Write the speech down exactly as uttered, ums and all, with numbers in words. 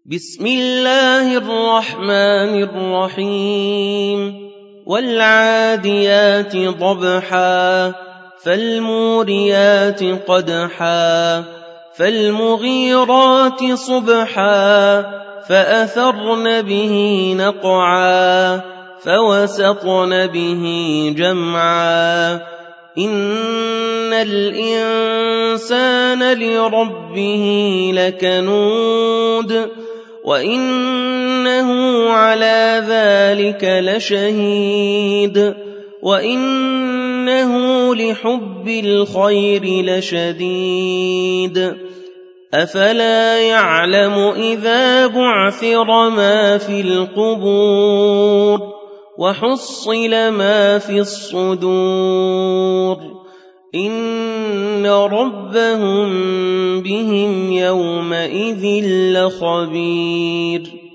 بسم الله الرحمن الرحيم والعاديات ضبحا فالموريات قدحا فالمغيرات صبحا فأثرن به نقعا فوسطن به جمعا إن الإنسان لربه لكنود وإنه على ذلك لشهيد وإنه لحب الخير لشديد أفلا يعلم إذا بعثر ما في القبور وحصل ما في الصدور إن ربهم بهم يومئذ لخبير